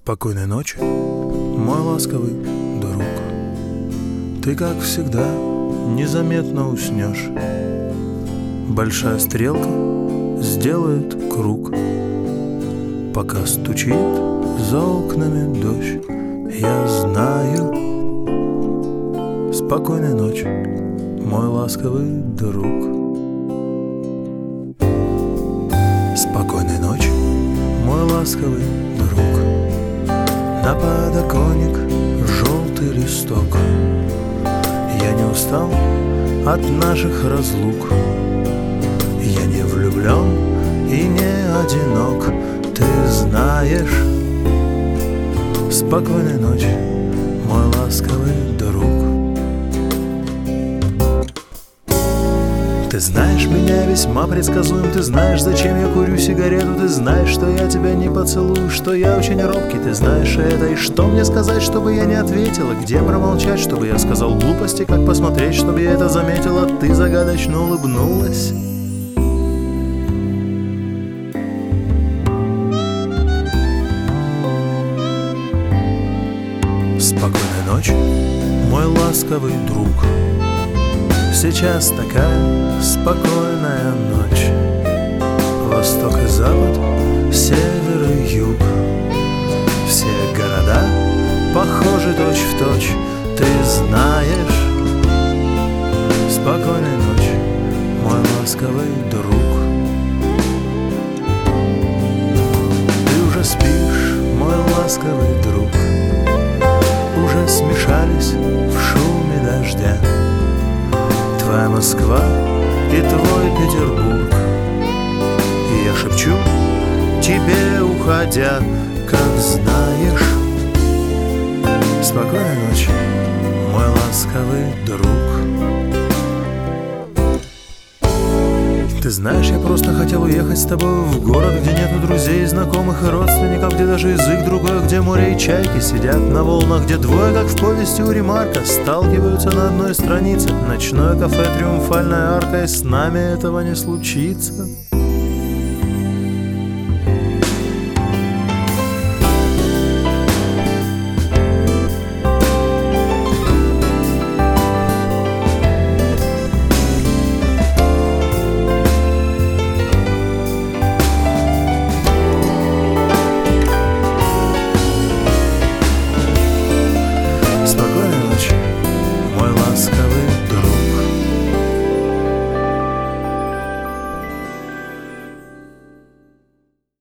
Спокойной ночи, мой ласковый друг. Ты, как всегда, незаметно уснешь. Большая стрелка сделает круг, пока стучит за окнами дождь. Я знаю. Спокойной ночи, мой ласковый друг. Спокойной ночи, мой ласковый друг. На подоконник желтый листок. Я не устал от наших разлук. Я не влюблен и не одинок. Ты знаешь. Спокойной ночи, мой ласковый друг. Ты знаешь, меня весьма предсказуем. Ты знаешь, зачем я курю сигарету. Ты знаешь, что я тебя не поцелую, что я очень робкий. Ты знаешь это. И что мне сказать, чтобы я не ответила? Где промолчать, чтобы я сказал глупости? Как посмотреть, чтобы я это заметила? Ты загадочно улыбнулась. Спокойной ночи, мой ласковый друг. Сейчас такая спокойная ночь. Восток и запад, север и юг. Все города похожи точь в точь. Ты знаешь. Спокойной ночи, мой ласковый друг. Ты уже спишь, мой ласковый друг. Уже смешались в шуме дождя твоя Москва и твой Петербург. И я шепчу тебе, уходя, как знаешь. Спокойной ночи, мой ласковый друг. Ты знаешь, я просто хотел уехать с тобой в город, где нету друзей, знакомых и родственников, где даже язык другой, где море и чайки сидят на волнах, где двое, как в повести у Ремарка, сталкиваются на одной странице. Ночное кафе, триумфальная арка, и с нами этого не случится.